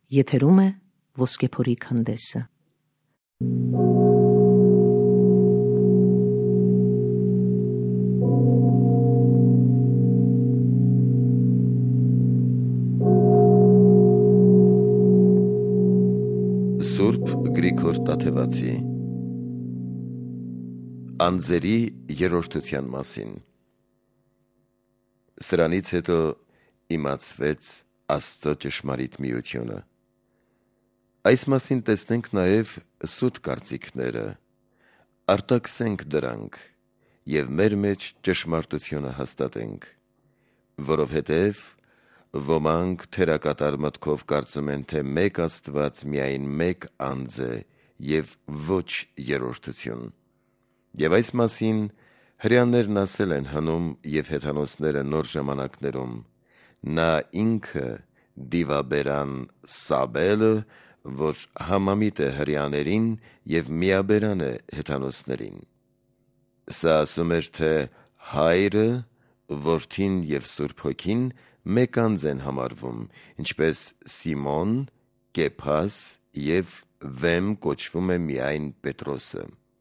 Եթերում է Ոսկեփորի քանդեսը։ Սուրբ Գրիգոր Տաթևացի Անձերի երրորդության մասին։ Սրանից հետո իմացվեց Աստծո ճշմարիտ միությունը։ Այս մասին տեսնենք նաև սուտ կարծիքները, արտաքսենք դրանք և մեր մեջ ճշմարտությունը հաստատենք, որովհետև ոմանք թերակատար մտքով կարծում են, թե մեկ Աստված միայն մեկ անձ է և ոչ երրորդություն։ Եվ այս մասին հրեաներն ասել են հնում և հեթանոսները նոր ժամանակներում, նա ինքը դիվաբերան Սաբելը, որ համամիտ է հրեաներին և միաբերան է հեթանոսներին։ Սա ասում էր, թե Հայրը, Որդին և Սուրբ Հոգին մեկ անձ են համարվում, ինչպես Սիմոն, Կեփաս և վեմ կոչվում է միայն Պետրոսը։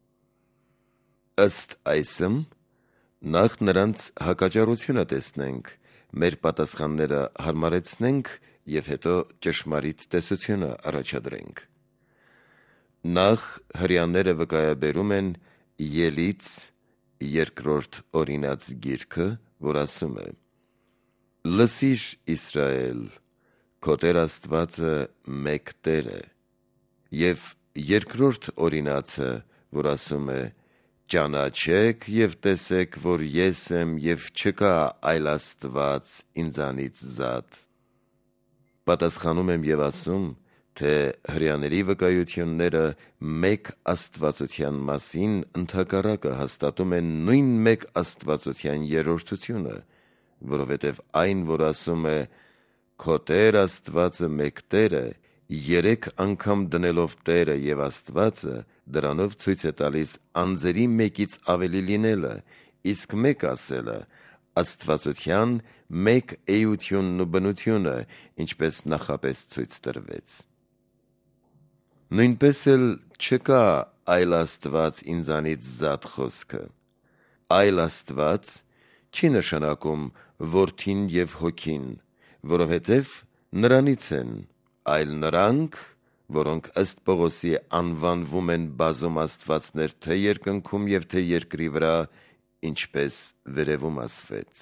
Ըստ այսմ, նախ նրանց հակաճառությունը տեսնենք, մեր պատասխանները հարմարեցնենք և հետո ճշմարիտ տեսությունը առաջադրենք։ Նախ հրեաները վկայաբերում են Ելից երկրորդ օրինաց գիրքը, որ ասում է. «Լսիր, Իսրայել, քո Տեր Աստվածը մեկ Տեր է», և երկրորդ օրինացը, որ ասում է. «Ճանաչեք և տեսեք, որ ես եմ և չկա այլ Աստված ինձանից զատ»։ Պատասխանում եմ և ասում, թե հրեաների վկայությունները մեկ աստվածության մասին ընդհակառակը հաստատում են նույն մեկ աստվածության երրորդությունը, որովհետև այն, որ ասում է. «Քո Տեր Աստվածը մեկ Տեր է», երեք անգամ դնելով Տերը և Աստվածը, դրանով ցույց է տալիս անձերի մեկից ավելի լինելը, իսկ մեկ ասելը աստվածության մեկ էությունն ու բնությունը, ինչպես նախապես ցույց տրվեց։ Նույնպես էլ չկա այլ Աստված ինձանից զատ խոսքը։ Այլ Աստված չի նշանակում Որդին և Հոգին, որովհետև նրանից են, այլ նրանք, որոնք ըստ Պողոսի անվանվում են բազում աստվածներ թե երկնքում և թե երկրի վրա, ինչպես վերևում ասվեց։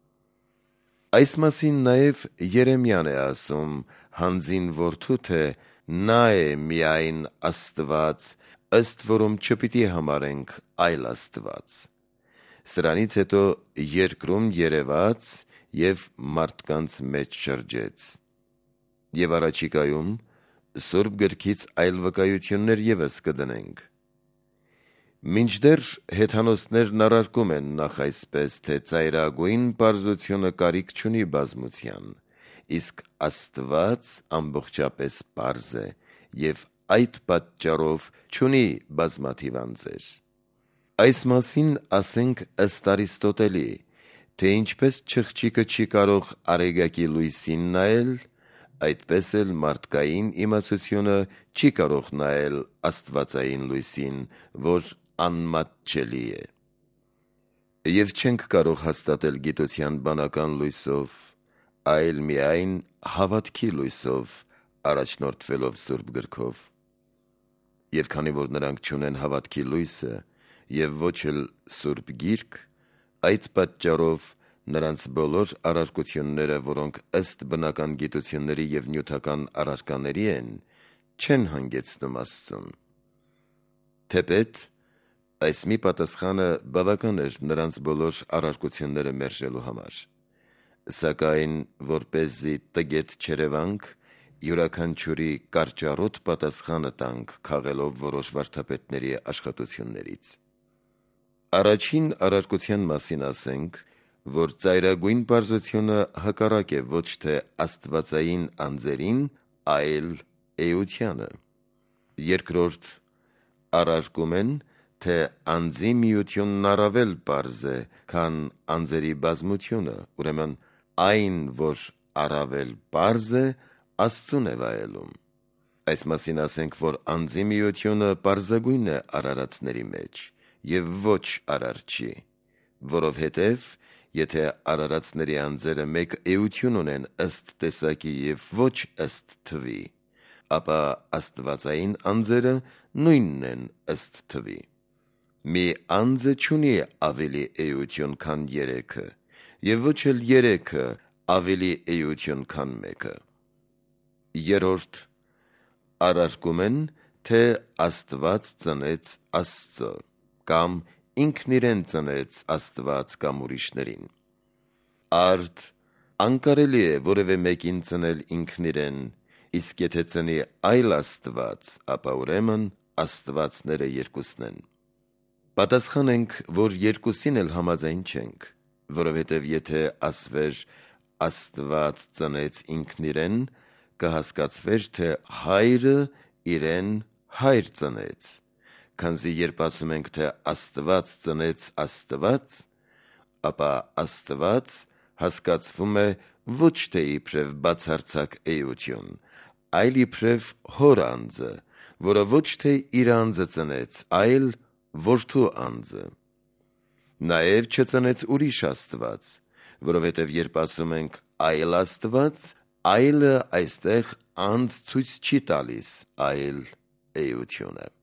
Այս մասին նաև Երեմիան է ասում հանձին որդու, թե նա է միայն Աստված, ըստ որում չպիտի համարենք այլ Աստված։ Սրանից հետո երկրում երևաց և մարդկանց մեջ շրջեց։ Եվ առաջիկայում Սուրբ Գրքից այլ վկայություններ ևս կդնենք։ Մինչդեռ հեթանոսներն առարկում են նախ այսպես, թե ծայրագույն պարզությունը կարիք չունի բազմության, իսկ Աստված ամբողջապես պարզ է և այդ պատճառով չունի բազմաթիվ անձեր։ Այս մասին ասենք ըստ Արիստոտելի, թե ինչպես չղջիկը չի կարող Արեգակի լույսին նայել, այդպես էլ մարդկային իմացությունը չի կարող նայել աստվածային լույսին, որ անմատչելի է։ Եվ չենք կարող հաստատել գիտության բանական լույսով, այլ միայն հավատքի լույսով, առաջնորդվելով Սուրբ Գրքով։ Եվ քանի որ նրանք չունեն հավատքի լույսը և ոչ էլ Սուրբ Գիրք, այդ պատճառով նրանց բոլոր առարկությունները, որոնք ըստ բնական գիտությունների և նյութական առարկաների են, չեն հանգեցնում Աստծուն։ Թեպետ այս մի պատասխանը բավական էր նրանց բոլոր առարկությունները մերժելու համար, սակայն որպեսզի տգետ չերևանք, յուրաքանչյուրի կարճառոտ պատասխանը տանք քաղելով որոշ վարդապետների աշխատություններից։ Առաջին առարկության մասին ասենք, որ ծայրագույն պարզությունը հակառակ է ոչ թե աստվածային անձերին, այլ էությանը։ Երկրորդ առարկում են, թե անձի միությունն առավել պարզ է, քան անձերի բազմությունը, ուրեմն այն, որ առավել պարզ է, Աստծուն է վայելում։ Այս մասին ասենք, որ անձի միությունը պարզագույն է արարածների մեջ և ոչ արարչի, որովհետև եթե արարածների անձերը մեկ էություն ունեն ըստ տեսակի և ոչ ըստ թվի, ապա աստվածային անձերը նույնն են ըստ թվի։ Մի անձը չունի ավելի էություն, քան երեքը, և ոչ էլ երեքը ավելի էություն, քան մեկը։ Երրորդ, առարկում են, թե Աստված ծնեց Աստծո, կամ ինքն իրեն ծնեց Աստված կամ ուրիշներին։ Արդ անկարելի է որևէ մեկին ծնել ինքն իրեն, իսկ եթե ծնի այլ Աստված, ապա ուրեմն աստվածները երկուսն են։ Պատասխանենք, որ երկուսին էլ համաձայն չենք, որովհետև եթե ասվեր Աստված ծնեց ինքն իրեն, կհասկացվեր, թե հայրը իրեն հայր ծնեց, քանզի երբ ասում ենք, թե Աստված ծնեց Աստված, ապա Աստված հասկացվում է ոչ թե իբրև բացարձակ էություն, այլ իբրև հոր անձը, որը ոչ թե իր անձը ծնեց, այլ որդու անձը։ Նաև չծնեց ուրիշ Աստված, որովհետև երբ ասում ենք այլ Աստված, այլը այստեղ անձ ցույց չի տալիս, այլ էություն է։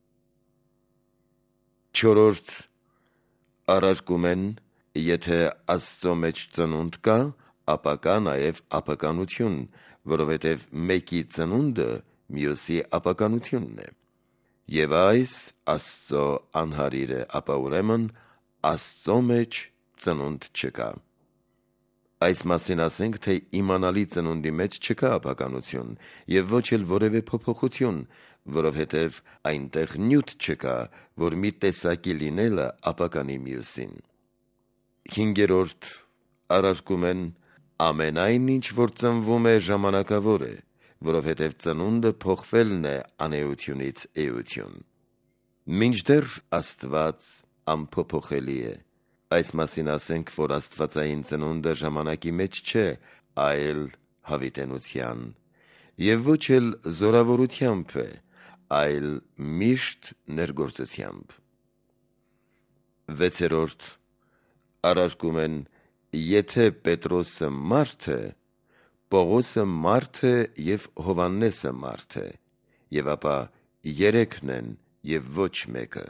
Չորրորդ, առարկում են, եթե Աստծո մեջ ծնունդ կա, ապա կա նաև ապականություն, որովհետև մեկի ծնունդը մյուսի ապականությունն է։ Եվ այս Աստծո անհարիր է, ապա ուրեմն Աստծո մեջ ծնունդ չկա։ Այս մասին ասենք, թե իմանալի ծնունդի մեջ չկա ապականություն և ոչ էլ որևէ փոփոխություն, որովհետև այնտեղ նյութ չկա, որ մի տեսակի լինելը ապականի մյուսին։ Հինգերորդ, առարկում են, ամենայն ինչ, որ ծնվում է, ժամանակավոր է, որովհետև ծնունդը փոխվելն է անէությունից էություն։ Մինչդեռ Աստված անփոփոխելի է։ Այս մասին ասենք, որ աստվածային ծնունդը ժամանակի մեջ չէ, այլ հավիտենության, և ոչ էլ զորավորությամբ է, այլ միշտ ներգործությամբ։ Վեցերորդ, առարկում են, եթե Պետրոսը մարդ է, Պողոսը մարդ է և Հովհաննեսը մարդ է, և ապա երեքն են և ոչ մեկը։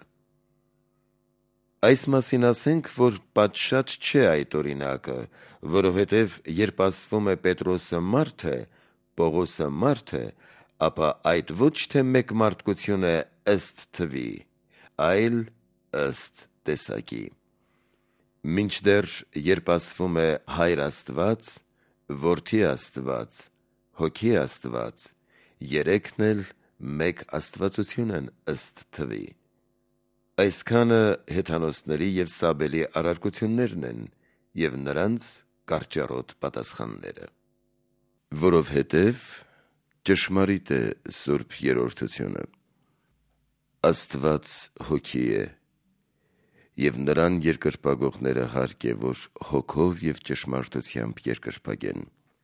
Այս մասին ասենք, որ պատշաճ չէ այդ օրինակը, որովհետև երբ ասվում է Պետրոսը մարդ է, Պողոսը մարդ է, ապա այդ ոչ թե մեկ մարդկություն է ըստ թվի, այլ ըստ տեսակի։ Մինչդեռ երբ ասվում է Հայր Աստված, Որդի Աստված, Հոգի Աստված, երեքն էլ մեկ աստվածություն են ըստ թվի։ Այսքանը հեթանոսների և Սաբելի առարկություններն են և նրանց կարճառոտ պատասխանները։ Որովհետև ճշմարիտ է Սուրբ Երրորդությունը։ Աստված Հոգի է, և նրան երկրպագողները հարկ է, որ հոգով և ճշմարտությամբ երկրպագեն։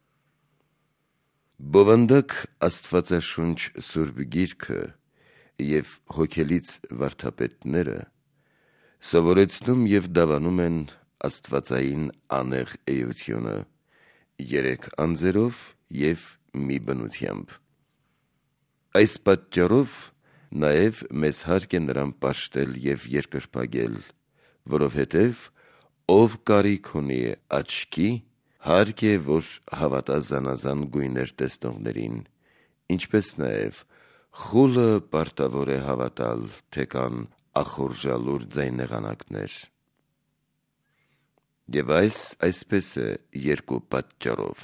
Բովանդակ Աստվածաշունչ Սուրբ Գիրքը և հոգելից վարդապետները սովորեցնում և դավանում են աստվածային անեղ էությունը երեք անձերով և մի բնությամբ։ Այս պատճառով նաև մեզ հարկ է նրան պաշտել և երկրպագել, որովհետև ով կարիք ունի աչքի, հարկ է, որ հավատա զանազան գույներ տեսնողներին, ինչպես նաև խուլը պարտավոր է հավատալ, թե կան ախորժալուր ձայնեղանակներ։ Եվ այսպես է երկու պատճառով.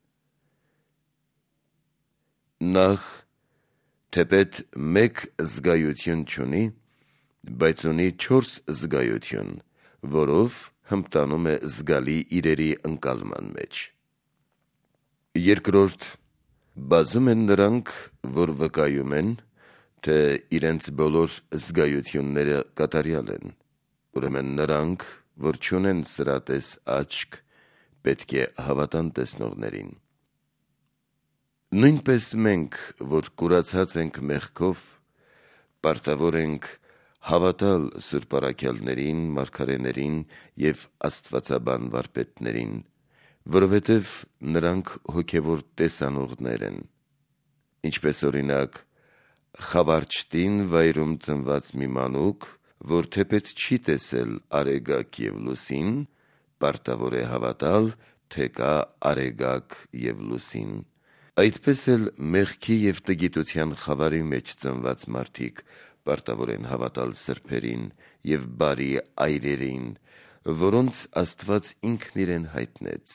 Նախ, թեպետ մեկ զգայություն չունի, բայց ունի 4 զգայություն, որով հմտանում է զգալի իրերի ընկալման մեջ։ Երկրորդ, բազում են նրանք, որ վկայում են, թե իրենց բոլոր զգայությունները կատարյալ են, ուրեմն նրանք, որ չունեն սրատես աչք, պետք է հավատան տեսնողներին։ Նույնպես մենք, որ կուրացած ենք մեղքով, պարտավոր ենք հավատալ Սուրբ առաքյալներին, մարգարեներին և աստվածաբան վարպետներին, որովհետև նրանք հոգևոր տեսանողներ են, ինչպես օրինակ խավարչտին վայրում ծնված մի մանուկ, որ թեպետ չի տեսել արեգակ և լուսին, պարտավոր է հավատալ, թե կա արեգակ և լուսին։ Այդպես էլ մեղքի և տգիտության խավարի մեջ ծնված մարդիկ պարտավոր են հավատալ սրբերին և բարի այրերին, որոնց Աստված ինքն իրեն հայտնեց։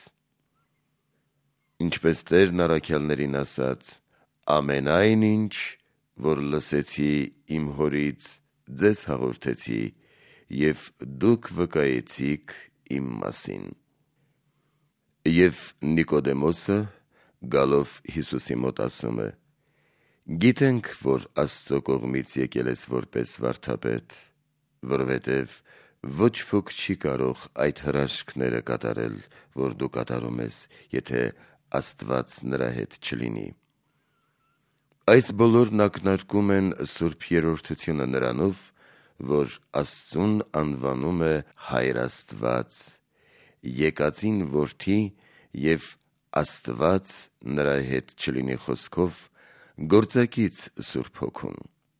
Ինչպես Տերն առաքյալներին ասաց. «Ամենայն ինչ, որ լսեցի իմ հորից, ձեզ հաղորդեցի, և դուք վկայեցիք իմ մասին»։ Եվ Նիկոդեմոսը գալով Հիսուսի մոտ ասում է. «Գիտենք, որ Աստծո կողմից եկել ես որպես վարդապետ, որովհետև ոչ ոք չի կարող այդ հրաշքները կատարել, որ դու կատարում ես, եթե Աստված նրա հետ չլինի»։ Այս բոլորն ակնարկում են Սուրբ Երրորդությունը նրանով, որ Աստծուն անվանում է Հայր Աստված, Եկածին Որդի և Աստված նրա հետ չլինի խոսքով գործակից Սուրբ Հոգուն։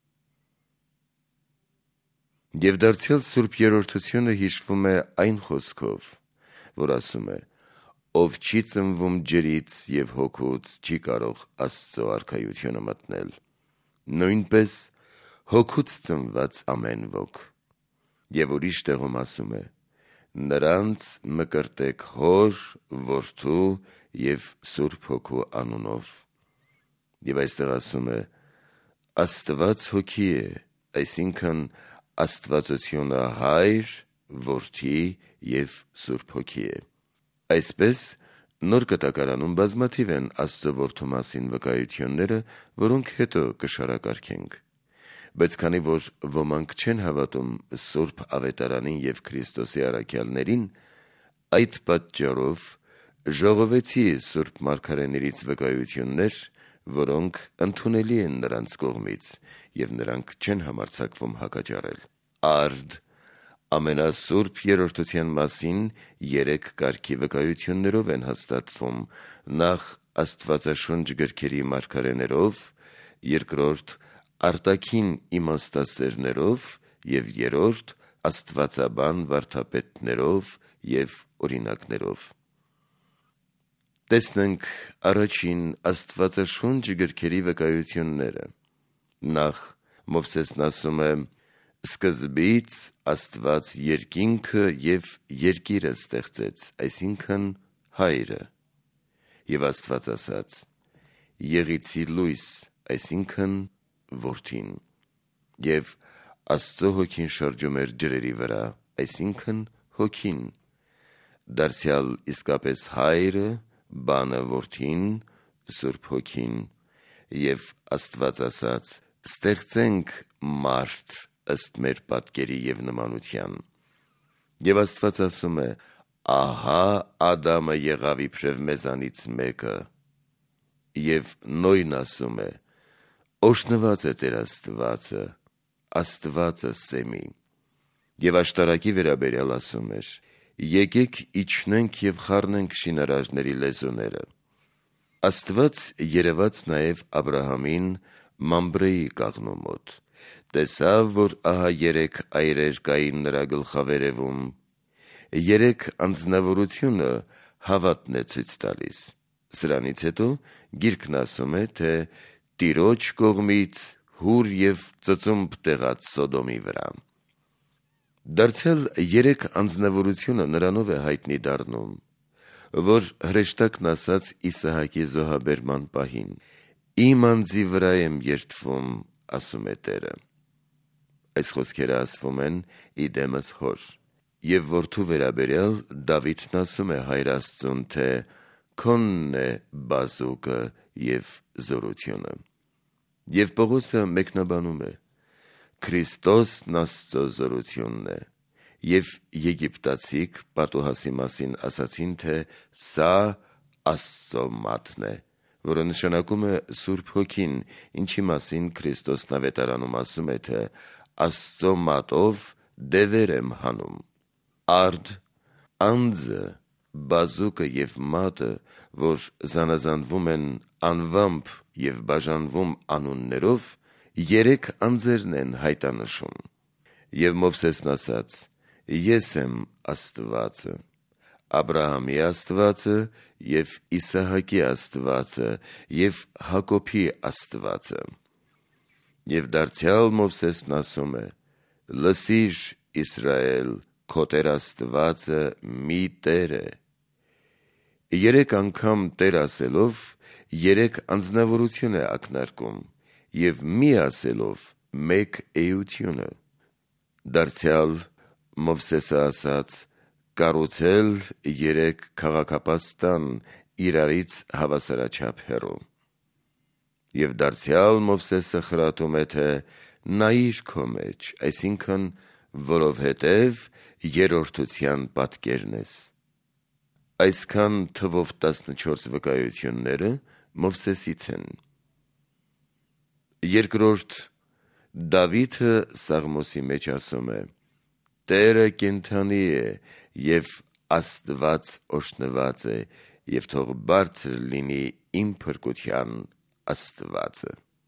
Եվ դարձյալ Սուրբ Երրորդությունը հիշվում է այն խոսքով, որ ասում է. «Ով չի ծնվում ջրից և հոգուց, չի կարող Աստծո արքայությունը մտնել, նույնպես հոգուց ծնված ամեն ոք»։ Եվ ուրիշ տեղում ասում է. «Նրանց մկրտեք Հոր, Որդու և Սուրբ Հոգու անունով»։ Եվ այստեղ ասում է. «Աստված Հոգի է», այսինքն Աստվածությունը Հայր, Որդի և Սուրբ Հոգի է։ Այսպես Նոր Կտակարանում բազմաթիվ են Աստծո Որդու մասին վկայությունները, որոնք հետո կշարակարգենք։ Բայց քանի որ ոմանք չեն հավատում Սուրբ Ավետարանին և Քրիստոսի առաքյալներին, այդ պատճառով ժողովեցի Սուրբ մարգարեներից վկայություններ, որոնք ընդունելի են նրանց կողմից, և նրանք չեն համարձակվում հակաճառել։ Արդ ամենասուրբ երրորդության մասին 3 կարգի վկայություններով են հաստատվում. նախ Աստվածաշունչ գրքերի մարգարեներով, երկրորդ արտաքին իմաստասերներով և երրորդ աստվածաբան վարդապետներով և օրինակներով։ Տեսնենք առաջին Աստվածաշունչ գրքերի վկայությունները։ Նախ Մովսեսն ասում է. «Սկզբից Աստված երկինքը և երկիրը ստեղծեց», այսինքն Հայրը, և Աստված ասաց. «Եղիցի լույս», այսինքն Որդին, և Աստծո Հոգին շրջում էր ջրերի վրա, այսինքն Հոգին, դարձյալ իսկապես Հայրը, բանը Որդին, Սուրբ Հոգին, և Աստված ասաց. «Ստեղծենք մարդ ըստ մեր պատկերի և նմանության»։ Եվ Աստված ասում է. «Ահա Ադամը եղավ իբրև մեզանից մեկը»։ Եվ Նոյն ասում է. «Օրհնված է Տեր Աստվածը, Աստվածը Սեմի»։ Եվ աշտարակի վերաբերյալ ասում էր. «Եկեք իջնենք և խառնենք շինարարների լեզուները»։ Աստված երևաց նաև Աբրահամին Մամբրեի կաղնու մոտ, տեսավ, որ ահա 3 այրեր կային նրա գլխավերևում։ 3 անձնավորությունը հավատն է ցույց տալիս։ Սրանից հետո Գիրքն ասում է, թե Տիրոջ կողմից հուր և ծծումբ տեղաց Սոդոմի վրա։ Դարձյալ 3 անձնավորությունը նրանով է հայտնի դառնում, որ հրեշտակն ասաց Իսահակի զոհաբերման պահին. «Իմ անձի վրա եմ երդվում, ասում է Տերը»։ Այս խոսքերը ասվում են ի դեմս հոր։ Եվ որդու վերաբերյալ Դավիթն ասում է Հայր Աստծուն, թե «Քոնն է բազուկը և զորությունը»։ Եվ Պողոսը մեկնաբանում է. «Քրիստոսն Աստծո զորությունն է»։ Եվ եգիպտացիք պատուհասի մասին ասացին, թե «Սա Աստծո մատն է, որը նշանակում է Սուրբ Հոգին, ինչի մասին Քրիստոսն ավետարանում ասում է, թե Աստծո մատով դևեր եմ հանում։ Արդ, անձը, բազուկը և մատը, որ զանազանվում են անվամբ և բաժանվում անուններով, երեք անձերն են հայտանշում։ Եվ Մովսեսն ասաց. «Ես եմ Աստվածը, Աբրահամի Աստվածը և Իսահակի Աստվածը և Հակոբի Աստվածը»։ Եվ դարձյալ Մովսեսն ասում է. «Լսիր, Իսրայել, քո Տեր Աստվածը մի Տեր է»։ Երեք անգամ Տեր ասելով, երեք անձնավորություն է ակնարկում և մի ասելով մեկ էությունը։ Դարձյալ Մովսեսը ասաց. «Կառուցել երեք քաղաքապաստան իրարից հավասարաչափ հեռու»։ Եվ դարձյալ Մովսեսը խրատում է, թե նայիր քո մեջ, այսինքն որովհետև երրորդության պատկերն ես։ Այսքան թվով 14 վկայությունները Մովսեսից են։ Երկրորդ, Դավիթը Սաղմոսի մեջ ասում է. «Տերը կենդանի է և Աստված օրհնված է, և թող բարձր լինի իմ փրկության Աստվածը»։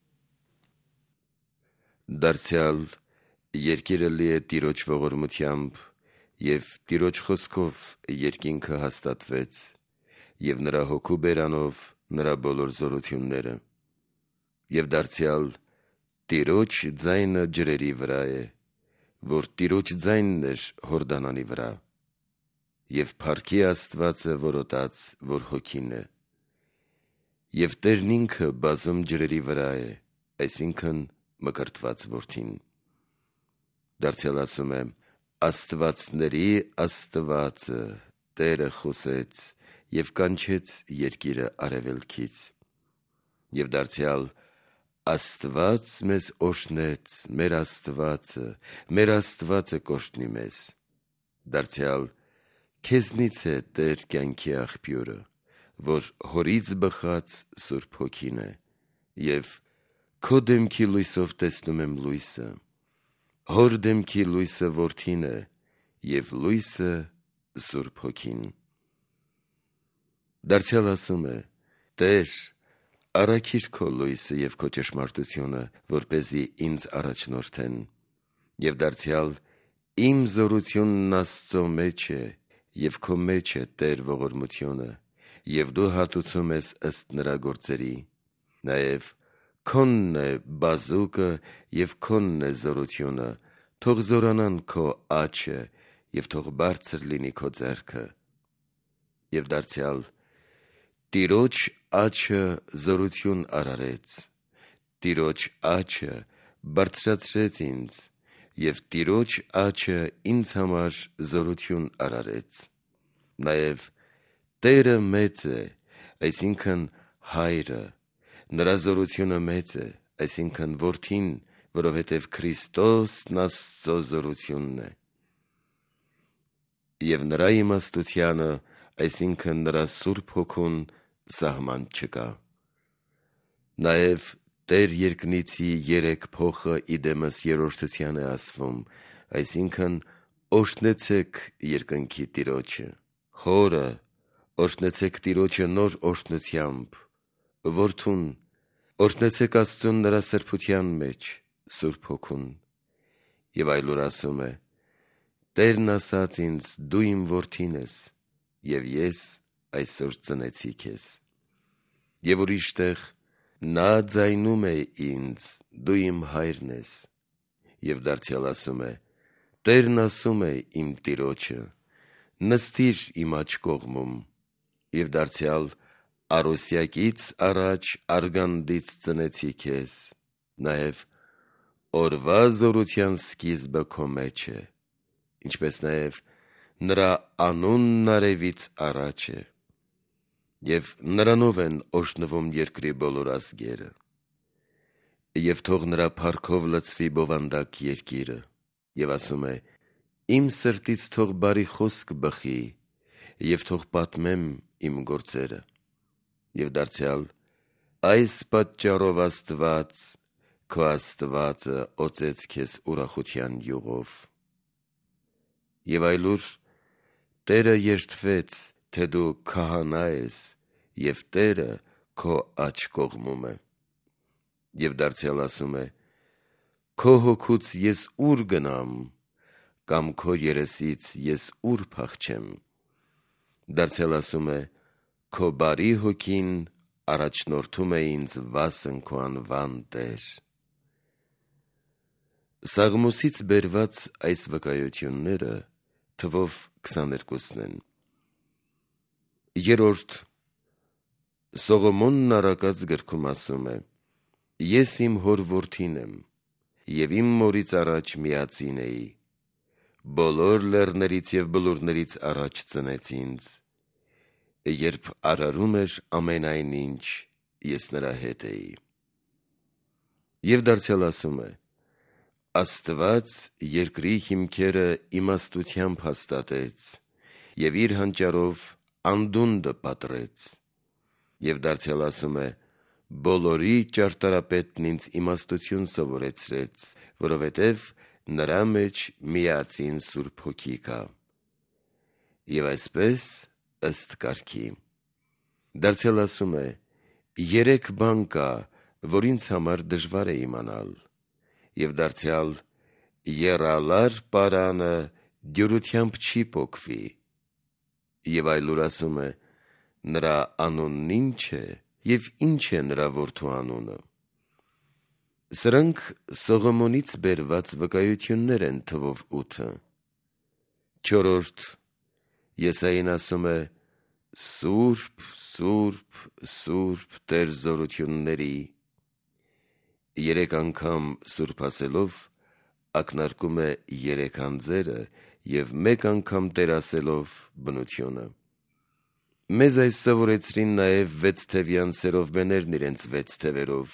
Դարձյալ երկիրը լի է Տիրոջ ողորմությամբ, և Տիրոջ խոսքով երկինքը հաստատվեց, և նրա հոգու բերանով նրա բոլոր զորությունները։ Եվ դարձյալ Տիրոջ ձայնը ջրերի վրա է, որ Տիրոջ ձայնն էր Հորդանանի վրա, և փառքի Աստվածը որոտաց, որ Հոգին է։ Եվ Տերն ինքը բազում ջրերի վրա է, այսինքն մկրտված Որդին։ Դարձյալ ասում է. «Աստվածների Աստվածը Տերը խոսեց և կանչեց երկիրը արևելքից»։ Եվ դարձյալ Աստված մեզ օրհնեց, մեր Աստվածը կօրհնի մեզ։ Դարձյալ քեզնից է Տեր կյանքի աղբյուրը, որ Հորից բխած Սուրբ Հոգին է, և քո դեմքի լույսով տեսնում եմ լույսը։ Հոր դեմքի լույսը Որդին է, և լույսը Սուրբ Հոգին։ Դարձյալ ասում է. «Տեր, առաքիր քո լույսը և քո ճշմարտությունը, որպեսզի ինձ առաջնորդեն»։ Եվ դարձյալ իմ զորությունն Աստծո մեջ է, և քո մեջ է Տեր ողորմությունը, և դու հատուցում ես ըստ նրա գործերի։ Նաև քոնն է բազուկը և քոնն է զորությունը, թող զորանան քո աջը և թող բարձր լինի քո ձեռքը։ Եվ դարձյալ Տիրոջ աջը զորություն արարեց, Տիրոջ աջը բարձրացրեց ինձ, և Տիրոջ աջը ինձ համար զորություն արարեց։ Նաև Տերը մեծ է, այսինքն Հայրը, նրա զորությունը մեծ է, այսինքն Որդին, որովհետև Քրիստոսն Աստծո զորությունն է։ Եվ նրա իմաստությանը, այսինքն նրա Սուրբ Հոգուն, սահման չկա։ Նաև Տեր երկնիցի երեք փոխը իդեմս երրորդության է ասվում, այսինքն օրհնեցեք երկնքի Տիրոջը։ Հորը, օրհնեցեք Տիրոջը նոր օրհնությամբ, Որդուն, օրհնեցեք Աստծուն նրա սրբության մեջ, Սուրբ Հոգուն։ Եվ այլուր ասում է. «Տերն ասաց ինձ. դու իմ Որդին ես, և ես այսօր ծնեցի քեզ»։ Եվ ուրիշ տեղ. «Նա ձայնում է ինձ. դու իմ Հայրն ես»։ Եվ դարձյալ ասում է. «Տերն ասում է իմ Տիրոջը. նստիր իմ աջ կողմում»։ Եվ դարձյալ Արոսյակից առաջ արգանդից ծնեցի քեզ, նաև օրվա զորության սկիզբը քո մեջ է, ինչպես նաև նրա անունն արևից առաջ է, և նրանով են օրհնվում երկրի բոլոր ազգերը։ Եվ թող նրա փառքով լցվի բովանդակ երկիրը։ Եվ ասում է. «Իմ սրտից թող բարի խոսք բխի, և թող պատմեմ իմ գործերը»։ Եվ դարձյալ Այս պատճառով Աստված, քո Աստվածը օծեց քեզ ուրախության յուղով։ Եվ այլուր Տերը երդվեց, թե դու քահանա ես, և Տերը քո աջ կողմում է։ Եվ դարձյալ ասում է. քո հոգուց ես ուր գնամ, կամ քո երեսից ես ուր փախչեմ։ Դարձյալ ասում է. քո բարի հոգին առաջնորդում է ինձ վասն քո անվան Տեր։ Սաղմոսից բերված այս վկայությունները թվով 22-ն են։ Երրորդ Սողոմոնն առակած գրքում ասում է. ես իմ հոր որդին եմ, և իմ մորից առաջ միածին էի, բոլոր լեռներից և բլուրներից առաջ ծնեց ինձ, երբ արարում էր ամենայն ինչ, ես նրա հետ էի։ Եվ դարձյալ ասում է. Աստված երկրի հիմքերը իմաստությամբ հաստատեց և իր հանճարով անդունդը պատռեց։ Եվ դարձյալ ասում է. բոլորի ճարտարապետն ինձ իմաստություն սովորեցրեց, որովհետև նրա մեջ միածին Սուրբ Հոգի կա։ Եվ այսպես ըստ կարգի։ Դարձյալ ասում է. երեք բան կա, որ ինձ համար դժվար է իմանալ, և դարձյալ եռալար պարանը դյուրությամբ չի պոկվի։ Եվ այլուր ասում է. նրա անունն ինչ է, և ինչ է նրա որդու անունը։ Սրանք Սողոմոնից բերված վկայություններ են թվով 8-ը։ Չորրորդ Եսային ասում է. Սուրբ, Սուրբ, Սուրբ Տեր զորությունների։ Երեք անգամ Սուրբ ասելով ակնարկում է երեք անձերը և մեկ անգամ Տեր ասելով բնությունը։ Մեզ այս սովորեցրին նաև 6 թևյան սերովբեներն իրենց 6 թևերով,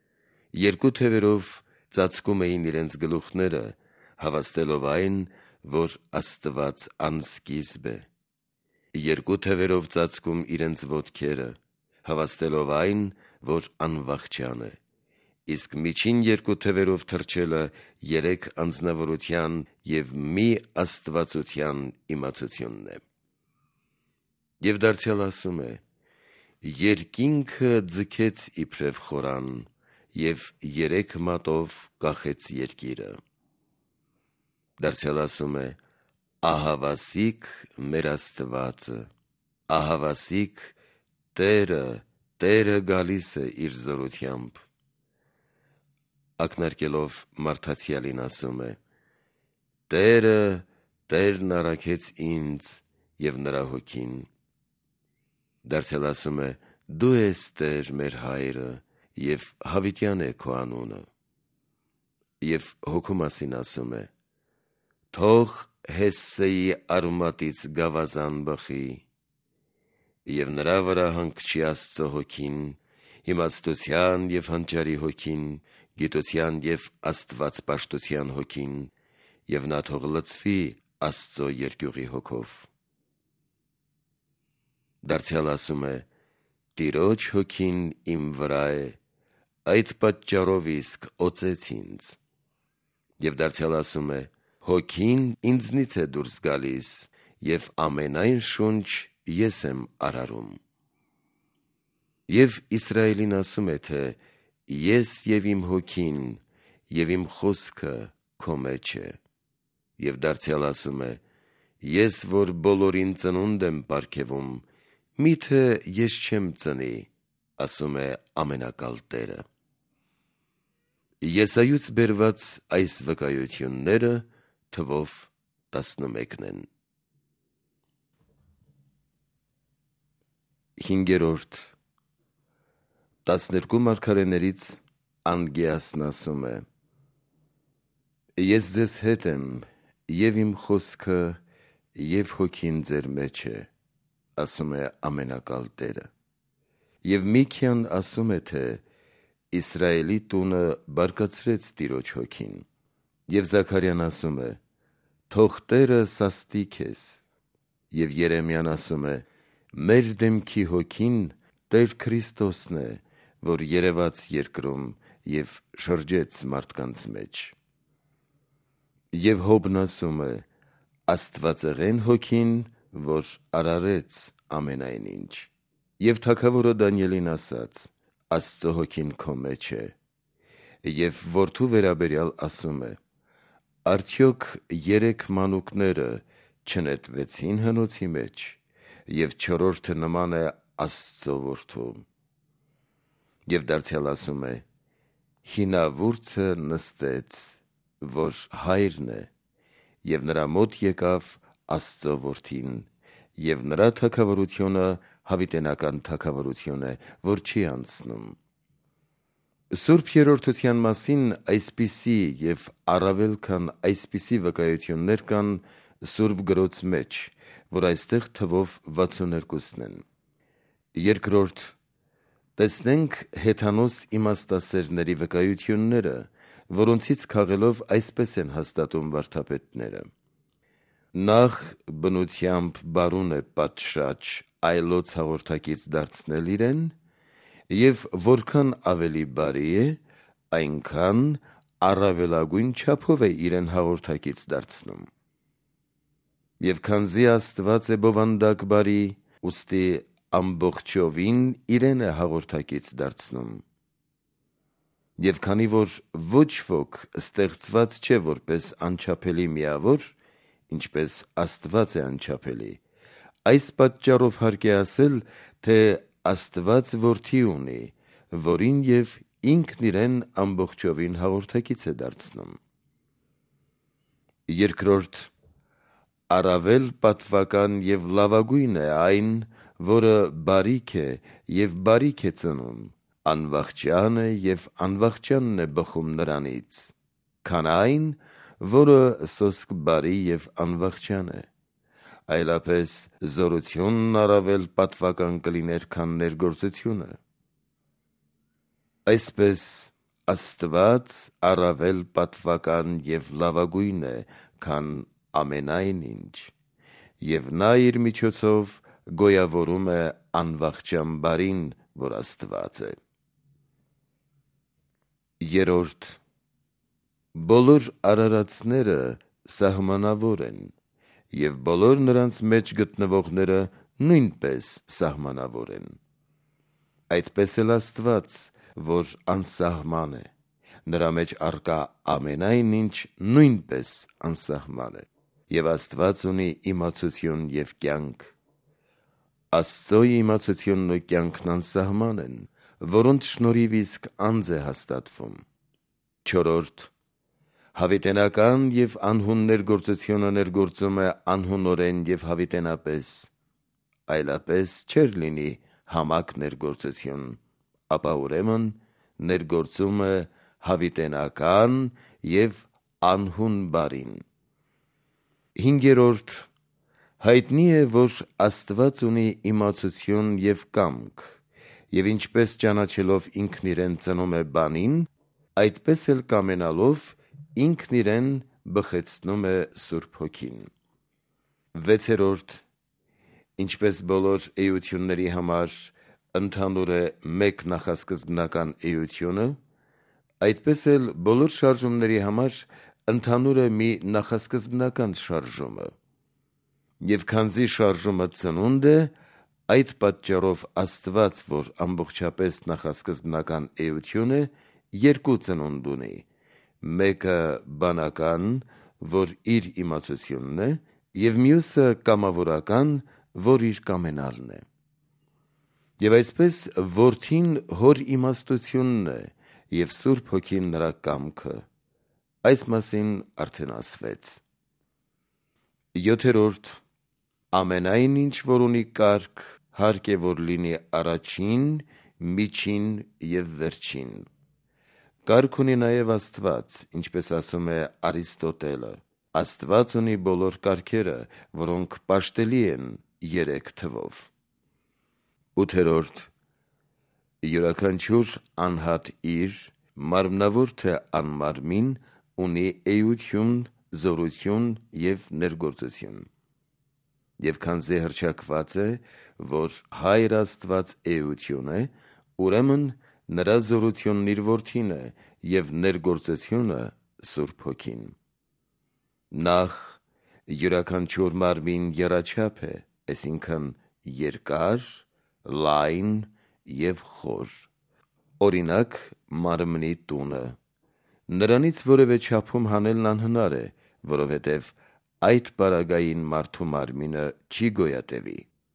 2 թևերով ծածկում էին իրենց գլուխները, հավաստելով այն, որ Աստված անսկիզբ է, 2 թևերով ծածկում իրենց ոտքերը, հավաստելով այն, որ անվախճան է, իսկ միջին 2 թևերով թռչելը 3 անձնավորության և մի աստվածության իմացությունն է։ Եվ դարձյալ ասում է. երկինքը ձգեց իբրև խորան, և 3 մատով կախեց երկիրը։ Դարձյալ ասում է. ահավասիկ մեր Աստվածը, ահավասիկ Տերը գալիս է իր զորությամբ։ Ակնարկելով մարդացյալին ասում է. Տերն առաքեց ինձ և նրա հոգին։ Դարձյալ ասում է. դու ես Տեր մեր Հայրը, և հավիտյան է քո անունը։ Եվ հոգու մասին ասում է. թող Հեսսեի արմատից գավազան բխի, և նրա վրա հանգչի Աստծո հոգին, իմաստության և հանճարի հոգին, գիտության և աստվածպաշտության հոգին, և նա թող լցվի Աստծո երկյուղի հոգով։ Դարձյալ ասում է. Տիրոջ հոգին իմ վրա է, այդ պատճառով իսկ օծեց ինձ։ Եվ դարձյալ ասում է. հոգին ինձնից է դուրս գալիս, և ամենայն շունչ ես եմ արարում։ Եվ Իսրայելին ասում է, թե ես և իմ հոգին, և իմ խոսքը քո մեջ է։ Եվ դարձյալ ասում է. ես որ բոլորին ծնունդ եմ պարգևում, միթե ես չեմ ծնի, ասում է ամենակալ Տերը։ Եսայուց բերված այս վկայությունները թվով 11-ն են։ Հինգերորդ 12 մարգարեներից Անգեասն ասում է. ես ձեզ հետ եմ, և իմ խոսքը և հոգին ձեր մեջ է, ասում է ամենակալ Տերը։ Եվ Միքիան ասում է, թե Իսրայելի տունը բարկացրեց Տիրոջ հոգին։ Եվ Զաքարիան ասում է. թող Տերը սաստի քեզ։ Եվ Երեմիան ասում է. մեր դեմքի հոգին Տեր Քրիստոսն է, որ երևաց երկրում եւ շրջեց մարդկանց մեջ։ Եվ Հոբն ասում է. Աստվածեղեն հոգին, որ արարեց ամենայն ինչ։ Եվ թագավորը Դանիելին ասաց. Աստծո հոգին քո մեջ է։ Եվ որդու վերաբերյալ ասում է. Արդյոք 3 մանուկները չնետվեցին հնոցի մեջ, եւ 4-րդը նման է Աստծո որդու։ Եվ դարձյալ ասում է. Հինավուրցը նստեց, որ հայրն է, եւ նրա մոտ եկավ Աստծո որդին, եւ նրա թագավորությունը հավիտենական թագավորություն է, որ չի անցնում։ Սուրբ Երրորդության մասին այսպիսի եւ առավել քան այսպիսի վկայություններ կան Սուրբ գրոց մեջ, որ այստեղ թվով 62-ն են։ Երկրորդ, տեսնենք հեթանոս իմաստասերների վկայությունները, որոնցից քաղելով այսպես են հաստատում վարդապետները. Նախ բնությամբ բարուն է պատշաճ այլոց հաղորդակից դարձնել իրեն, եւ որքան ավելի բարի է, այնքան առավելագույն չափով է իրեն հաղորդակից դարձնում։ Եվ քանզի Աստված է բովանդակ բարի, ուստի ամբողջովին իրեն է հաղորդակից դարձնում։ Եվ քանի որ ոչ ոք ստեղծված չէ որպես անչափելի միավոր, ինչպես Աստված է անչափելի, այս պատճառով հարկ է ասել, թե Աստված որդի ունի, որին եւ ինքն իրեն ամբողջովին հաղորդակից է դարձնում։ Երկրորդ, առավել պատվական եւ լավագույն է այն, որը բարիք է եւ բարիք է ծնում, անվախճան է եւ անվախճանն է բխում նրանից, քան այն, որը սոսկ բարի եւ անվախճան է, այլապես զորությունն առավել պատվական կլիներ, քան ներգործությունը։ Այսպես Աստված առավել պատվական եւ լավագույն է, քան ամենայն ինչ, եւ նա իր միջոցով գոյավորում է անվախճան բարին, որ Աստված է։ Երրորդ, բոլոր արարածները սահմանավոր են, եւ բոլոր նրանց մեջ գտնվողները նույնպես սահմանավոր են։ Այդպես էլ Աստված, որ անսահման է, նրա մեջ առկա ամենայն ինչ նույնպես անսահման է, եւ Աստված ունի իմացություն եւ կյանք։ Աստծո իմացությունն ու կյանքն անսահման են, որոնց շնորհիվ իսկ անձ է հաստատվում։ Չորրորդ, հավիտենական եւ անհուն ներգործությունը ներգործում է անհունորեն եւ հավիտենապես, այլապես չէր լինի համակ ներգործություն, ապա ուրեմն ներգործում է հավիտենական եւ անհուն բարին։ Հինգերորդ, հայտնի է, որ Աստված ունի իմացություն եւ կամք, եւ ինչպես ճանաչելով ինքն իրեն ծնում է բանին, այդպես էլ կամենալով ինքն իրեն բխեցնում է Սուրբ Հոգին։ Վեցերորդ, ինչպես բոլոր էությունների համար ընդհանուր է մեկ նախասկզբնական էությունը, այդպես էլ բոլոր շարժումների համար ընդհանուր է մի նախասկզբնական շարժումը։ Եվ քանզի շարժումը ծնունդ է, այդ պատճառով Աստված, որ ամբողջապես նախասկզբնական էություն է, երկու ծնունդ ունի, մեկը բանական, որ իր իմացությունն է, եւ մյուսը կամավորական, որ իր կամենալն է։ Եվ այսպես որդին հոր իմաստությունն է, եւ Սուրբ Հոգին նրա կամքը, այս մասին արդեն ասվեց։ Յոթերորդ, ամենայն ինչ որ ունի կարգ, հարկ է որ լինի առաջին, միջին եւ վերջին։ Կարգ ունի նաեւ Աստված, ինչպես ասում է Արիստոտելը, Աստված ունի բոլոր կարգերը, որոնք պաշտելի են 3 թվով։ Ութերորդ, յուրաքանչյուր անհատ իր, մարմնավոր թե անմարմին, ունի էություն, զորություն եւ ներգործություն։ Եվ քանզի հռչակված է, որ Հայր Աստված էություն է, ուրեմն նրա զորությունն իր որդին է և ներգործությունը Սուրբ Հոգին։ Նախ յուրաքանչյուր մարմին եռաչափ է, այսինքն երկար, լայն և խոր։ Օրինակ, մարմնի տունը։ Նրանից որևէ չափում հանելն անհնար է, որովհետև այդ պարագային մարդու մարմինը չի գոյատևի։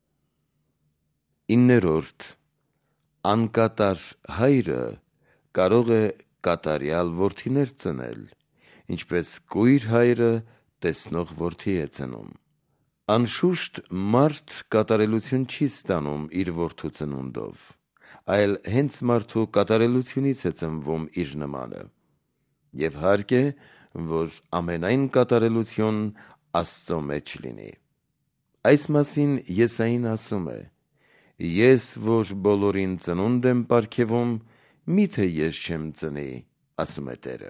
9. Անկատար հայրը կարող է կատարյալ որդիներ ծնել, ինչպես կույր հայրը տեսնող որդի է ծնում։ Անշուշտ մարդ կատարելություն չի ստանում իր որդու ծնունդով, այլ հենց մարդու կատարելությունից է ծնվում իր նմանը։ Եվ հարկ է, որ ամենայն կատարելություն Աստծո մեջ լինի։ Այս մասին Եսային ասում է. «Ես, որ բոլորին ծնունդ եմ պարգևում, միթե ես չեմ ծնի, ասում է Տերը»։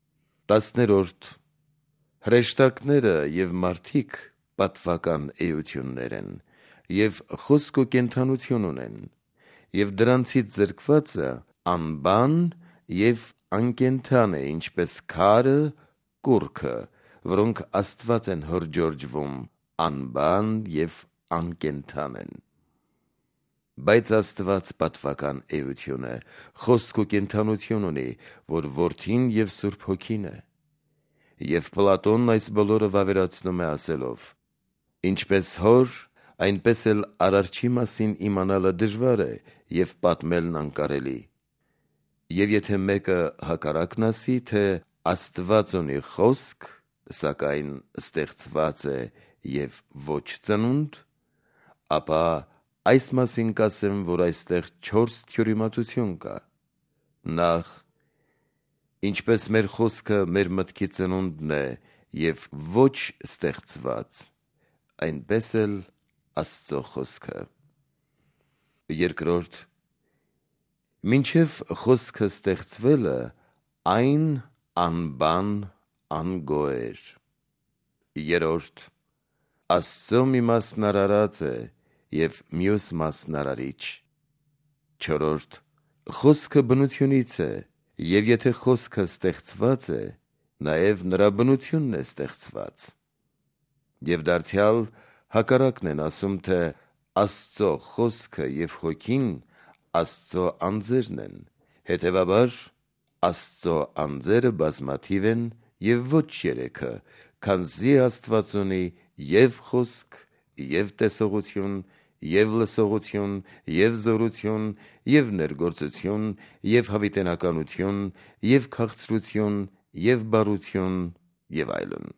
10. Հրեշտակները և մարդիկ պատվական էություններ են, և խոսք ու կենդանություն ունեն, և դրանցից զրկվածը անբան և անկենդան է, ինչպես քարը, կուռքը, որոնք Աստված են հորդորջվում, անբան և անկենդան են։ Բայց Աստված պատվական էություն է, խոսք ու կենդանություն ունի, որ որդին և Սուրբ Հոգին է։ Եվ Պլատոնն այս բոլորը վավերացնում է ասելով. «Ինչպես հոր, այնպես էլ Արարչի մասին իմանալը դժվար է և պատմելն անկարելի։ Եվ եթե մեկը հակառակն ասի, թե Աստված ունի խոսք, սակայն ստեղծված է և ոչ ծնունդ, ապա այս մասին կասեմ, որ այստեղ 4 թյուրիմացություն կա. Նախ, ինչպես մեր խոսքը մեր մտքի ծնունդն է և ոչ ստեղծված, այնպես էլ Աստծո խոսքը։ Երկրորդ, մինչև խոսքը ստեղծվելը այն անբան անգոհ էր։ Երրորդ, Աստծո մի մասն արարած է և մյուս մասն արարիչ։ Չորրորդ, խոսքը բնությունից է, և եթե խոսքը ստեղծված է, նաև նրա բնությունն է ստեղծված։ Եվ դարձյալ հակառակն են ասում, թե Աստծո խոսքը և Հոգին Աստծո անձերն են, հետևաբար Աստծո անձերը բազմաթիվ են և ոչ երեքը, քանզի Աստված ունի և խոսք, և տեսողություն, և լսողություն, և զորություն, և ներգործություն, և հավիտենականություն, և քաղցրություն, և բարություն, և այլն։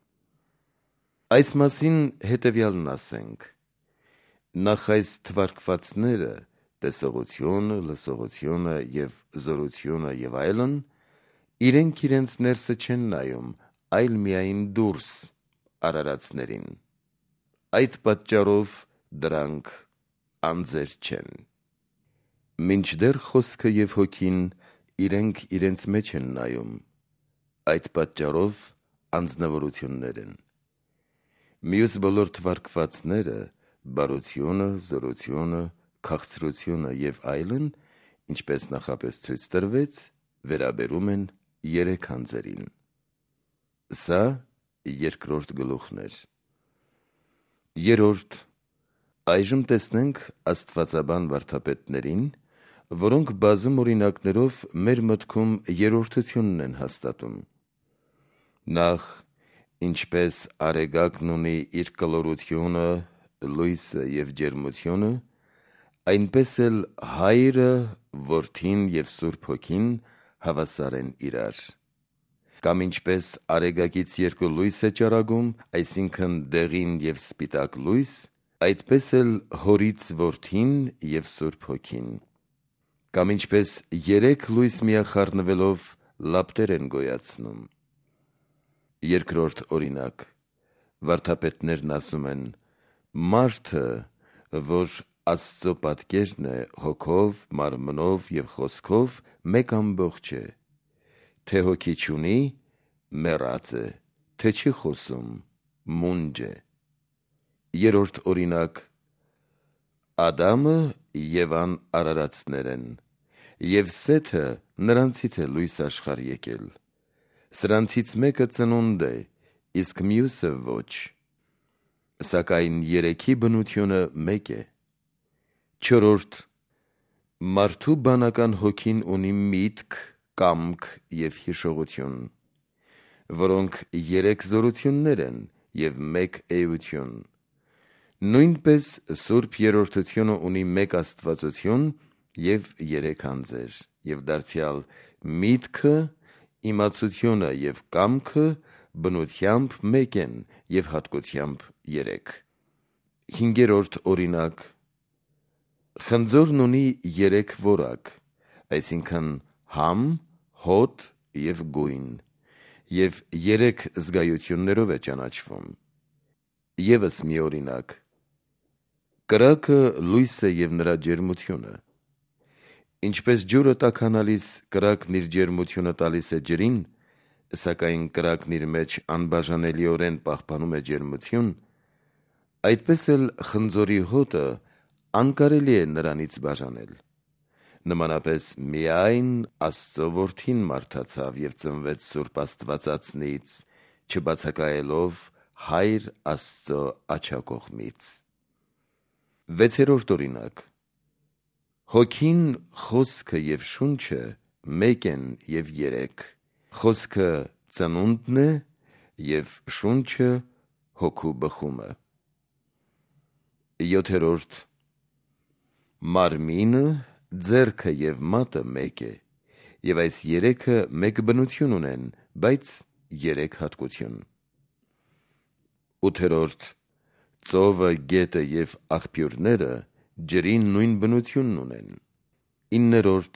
Այս մասին հետևյալն ասենք. նախ այս թվարկվածները, տեսողությունը, լսողությունը և զորությունը և այլն, իրենք իրենց ներսը չեն նայում, այլ միայն դուրս արարածներին։ Այդ պատճառով դրանք անձեր չեն։ Մինչդեռ խոսքը և Հոգին իրենք իրենց մեջ են նայում, այդ պատճառով անձնավորություններ են։ Մյուս բոլոր թվարկվածները, բարությունը, զորությունը, քաղցրությունը և այլն, ինչպես նախապես ցույց տրվեց, վերաբերում են 3 անձերին։ Սա երկրորդ գլուխն էր։ Երրորդ, այժմ տեսնենք աստվածաբան վարդապետներին, որոնք բազում օրինակներով մեր մտքում երրորդությունն են հաստատում։ Նախ, ինչպես արեգակն ունի իր կլորությունը, լույսը և ջերմությունը, այնպես էլ Հայրը, Որդին և Սուրբ Հոգին հավասար են իրար։ Կամ ինչպես արեգակից 2 լույս է ճառագում, այսինքն դեղին և սպիտակ լույս, այդպես էլ Հորից Որդին և Սուրբ Հոգին։ Կամ ինչպես 3 լույս միախառնվելով լապտեր են գոյացնում։ Երկրորդ օրինակ. վարդապետներն ասում են. մարդը, որ Աստծո պատկերն է հոգով, մարմնով և խոսքով, մեկ ամբողջ է, թե հոգի չունի, մեռած է, թե չի խոսում, մունջ է։ Երրորդ օրինակ. Ադամը Եվան արարածներ են, Եվ Սեթը նրանցից է լույս աշխարհ եկել։ Սրանցից մեկը ծնունդ է, իսկ մյուսը ոչ։ Սակայն երեքի բնությունը մեկ է։ 4. Մարդու բանական հոգին ունի միտք, կամք և հիշողություն, որոնք 3 զորություններ են և 1 էություն։ Նույնպես Սուրբ Երրորդությունը ունի 1 աստվածություն և 3 անձեր, և դարձյալ միտքը, իմացությունը և կամքը բնությամբ մեկ են և հատկությամբ 3։ 5-րդ օրինակ. խնձորն ունի 3 որակ, այսինքն համ, հոտ և գույն, և 3 զգայություններով է ճանաչվում։ ԵՒս մի օրինակ. կրակը լույս է և նրա ջերմությունը։ Ինչպես ջուրը տաքանալիս կրակն իր ջերմությունը տալիս է ջրին, սակայն կրակն իր մեջ անբաժանելիորեն պահպանում է ջերմություն, այդպես էլ խնձորի հոտը անկարելի է նրանից բաժանել։ Նմանապես միայն Աստծո Որդին մարդացավ և ծնվեց Սուրբ Աստվածածնից, չբացակայելով Հայր Աստծո աջակողմից։ 6-րդ օրինակ. Հոգին, խոսքը և շունչը մեկ են և 3, խոսքը ծնունդն է և շունչը հոգու բխումը։ 7. Մարմինը, ձեռքը և մատը մեկ է, և այս 3-ը մեկ բնություն ունեն, բայց 3 հատկություն։ 8. Ծովը, գետը և աղբյուրները ջրի նույն բնությունն ունեն։ 9.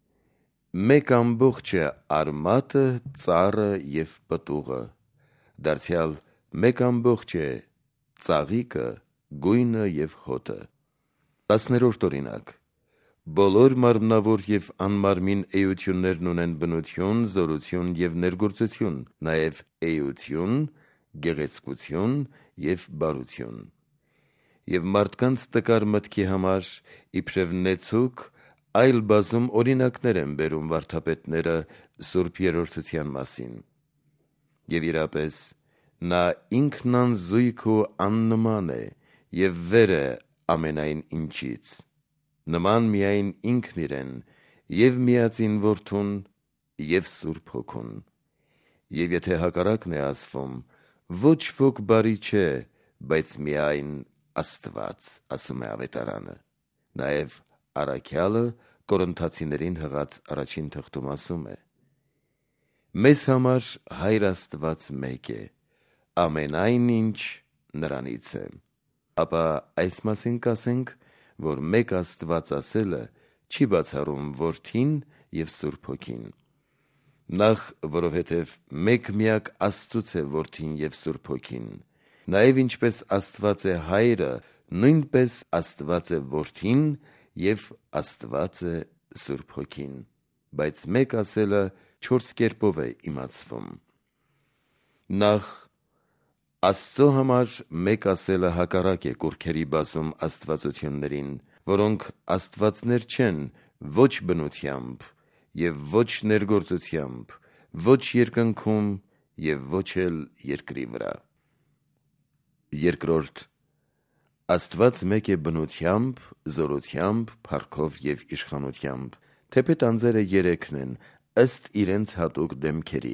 Մեկ ամբողջ է արմատը, ծառը և պտուղը, դարձյալ մեկ ամբողջ է ծաղիկը, գույնը և հոտը։ 10-րդ օրինակ. Բոլոր մարմնավոր և անմարմին էություններն ունեն բնություն, զորություն և ներգործություն, նաև էություն, գեղեցկություն և բարություն։ Եվ մարդկանց տկար մտքի համար, իբրև նեցուկ, այլ բազում օրինակներ են բերում վարդապետները Սուրբ Երրորդության մասին։ Եվ իրապես, նա ինքնանզույգ ու աննման է և վեր է ամենայն ինչից, նման միայն ինքն իրեն, և միածին Որդուն, և Սուրբ Հոգուն։ Եվ եթե հակառակն է ասվում, ոչ ոք բարի չէ, բայց միայն Աստված, ասում է Ավետարանը։ Նաև առաքյալը Կորնթացիներին հղած 1 թղթում ասում է. Մեզ համար Հայր Աստված մեկ է, ամենայն ինչ նրանից է։ Ապա այս մասին կասենք, որ մեկ Աստված ասելը չի բացառում Որդին և Սուրբ Հոգին։ Նախ, որովհետև մեկ միակ Աստծուց է Որդին և Սուրբ Հոգին, նաև ինչպես Աստված է Հայրը, նույնպես Աստված է Որդին և Աստված է Սուրբ Հոգին, բայց մեկ ասելը 4 կերպով է իմացվում։ Նախ, Աստծո համար մեկ ասելը հակառակ է կուռքերի բազում աստվածություններին, որոնք աստվածներ չեն ոչ բնությամբ և ոչ ներգործությամբ, ոչ երկնքում և ոչ էլ երկրի վրա։ 2. Աստված մեկ է բնությամբ, զորությամբ, փառքով և իշխանությամբ, թեպետ անձերը 3-ն են, ըստ իրենց հատուկ դեմքերի։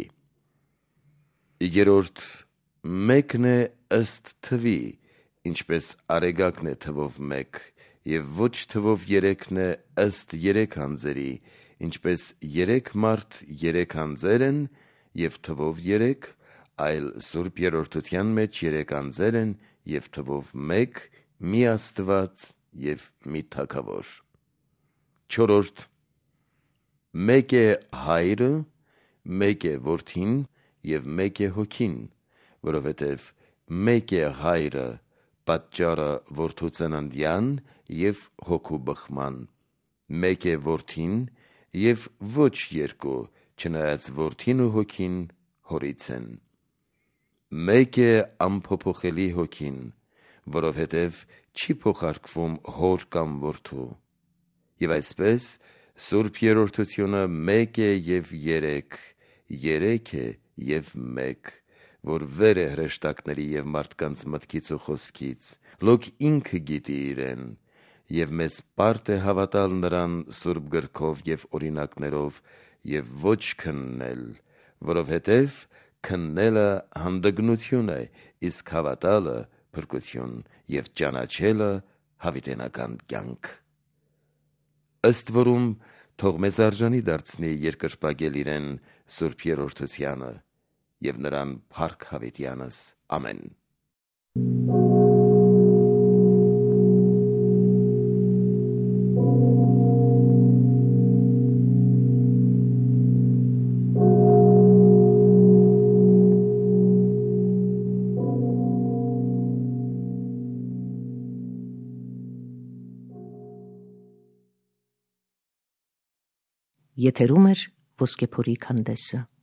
3. Մեկն է ըստ թվի, ինչպես Արեգակն է թվով 1, և ոչ թվով 3-ն է ըստ 3 անձերի, ինչպես 3 մարդ 3 անձեր են, և թվով 3, այլ Սուրբ Երրորդության մեջ 3 անձեր են, և թվով 1, մի Աստված և մի Թագավոր։ 4. Մեկ է Հայրը, մեկ է Որդին և մեկ է Հոգին, որովհետև մեկ է Հայրը, պատճառը Որդու ծննդյան և Հոգու բխման, մեկ է Որդին և ոչ 2, չնայած Որդին ու Հոգին Հորից են։ Մեկ է անփոփոխելի Հոգին, որովհետև չի փոխարկվում հոր կամ որդու։ Եվ այսպես, Սուրբ երրորդությունը մեկ է և երեք, երեք է և մեկ, որ վեր է հրեշտակների և մարդկանց մտքից ու խոսքից, լոկ ինքը գիտի իրեն, և մեզ պարտ է հավատալ նրան սուրբ գրքով և օրինակներով և ոչ քննել, որովհետև քննելը հանդգնություն է, իսկ հավատալը փրկություն և ճանաչելը հավիտենական կյանք։ Ըստ որում թող մեզ արժանի դարձնի երկրպագել իրեն Սուրբ երրորդությանը և նրան փառք հավիտյանս։ Ամեն։ Եթերում է Ոսկեփորի քանդեսը։